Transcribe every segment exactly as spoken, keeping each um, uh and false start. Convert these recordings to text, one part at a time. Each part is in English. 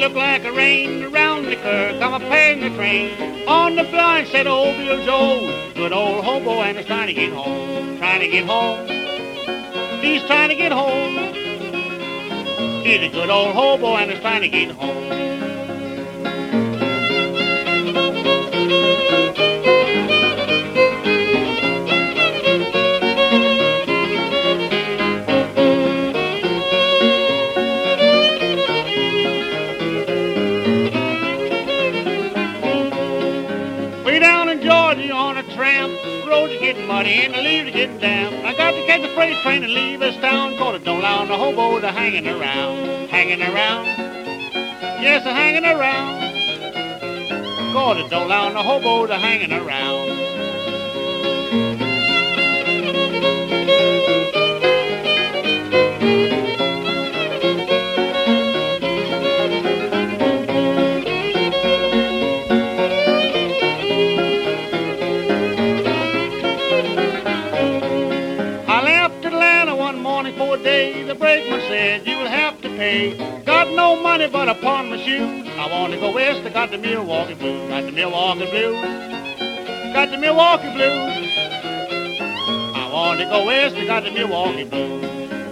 looked like a rain around the curve, come a paying the train. On the blind said old Bill Jones, good old hobo, and he's trying to get home, trying to get home. He's trying to get home. He's a good old hobo, and he's trying to get home. Way down in Georgia on a tramp, the roads are getting muddy and the leaves are getting damp. I got to catch a freight train and leave this town, cause it don't allow the hobos are hanging around, hanging around. Yes, they're hanging around, cause it don't allow the hobos are hanging around. Morning for a day, the brakeman said you will have to pay. Got no money but upon my shoes. I want to go west, I got the Milwaukee blues. Got the Milwaukee blues. Got the Milwaukee blues. I want to go west, I got the Milwaukee blues.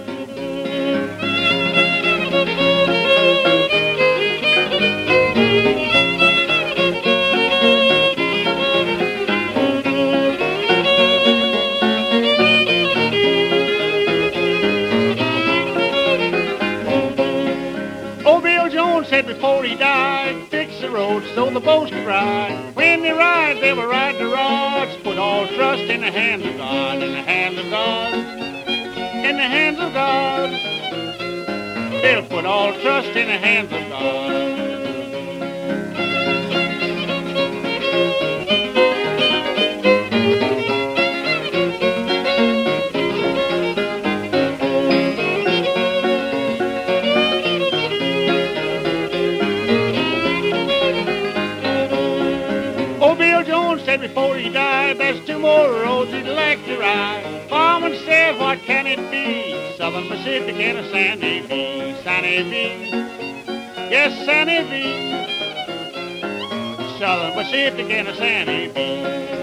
Said before he died, fix the road so the boats could ride. When they ride, they will ride the rods. Put all trust in the hands of God, in the hands of God, in the hands of God. They'll put all trust in the hands of God. Said before he died, there's two more roads he'd like to ride. Fireman said, what can it be? Southern Pacific and a Sandy V, Sandy V. Yes, Sandy V. Southern Pacific and a Sandy V.